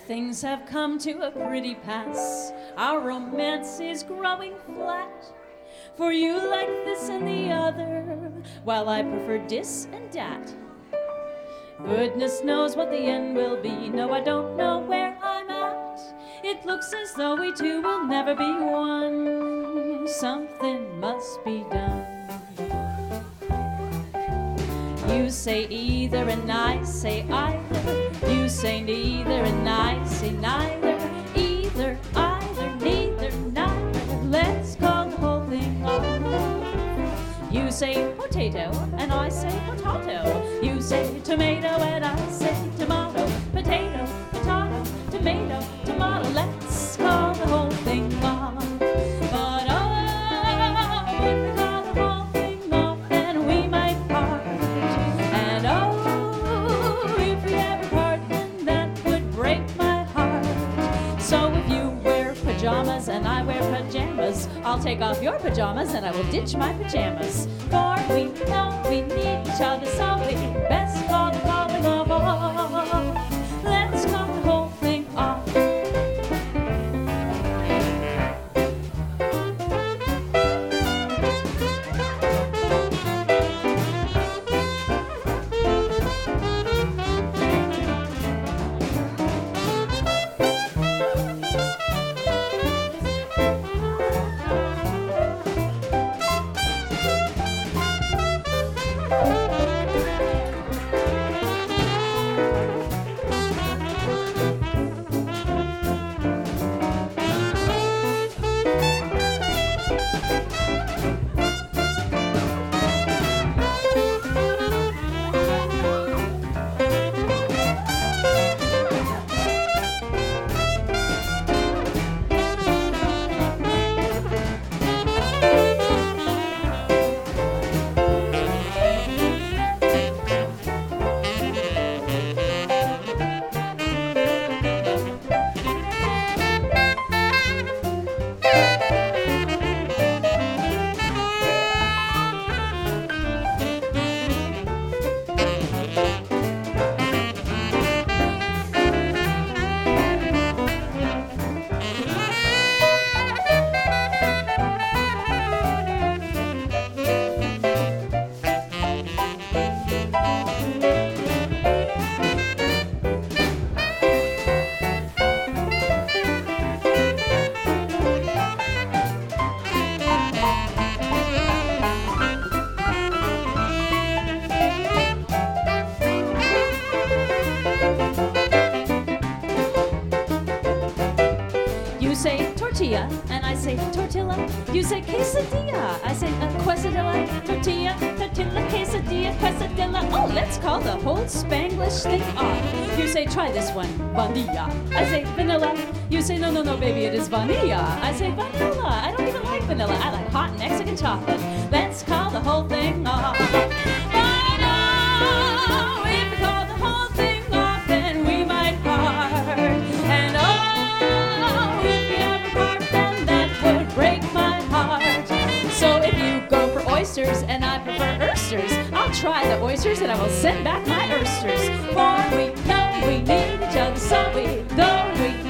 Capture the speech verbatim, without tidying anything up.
Things have come to a pretty pass. Our romance is growing flat. For you like this and the other, while I prefer dis and dat. Goodness knows what the end will be. No, I don't know where I'm at. It looks as though we two will never be one. Something must be done. You say either and I say either. You say neither and I say neither. Either, either, neither, neither. Let's call the whole thing off. You say potato and I say potato. You say tomato and I say tomato. Potato, potato, tomato, tomato. Let's call the whole thing off. But oh, if we call the whole thing off, then we might part. And oh, if we ever part, then that would break my heart. So if you wear pajamas and I wear pajamas, I'll take off your pajamas and I will ditch my pajamas. For we know we need each other, so we best call the calling off. Let's call the whole thing off. You say tortilla, and I say tortilla. You say quesadilla, I say uh, quesadilla. Tortilla, tortilla, quesadilla, quesadilla. Oh, let's call the whole Spanglish thing off. You say try this one, vanilla. I say vanilla. You say no, no, no, baby, it is vanilla. I say vanilla. I don't even like vanilla. I like hot Mexican chocolate. Let's call the whole thing off. But oh, if we call the whole thing off, then we might part. And oh, so if you go for oysters and I prefer oysters, I'll try the oysters and I will send back my oysters. For we know we need each other, so we, though we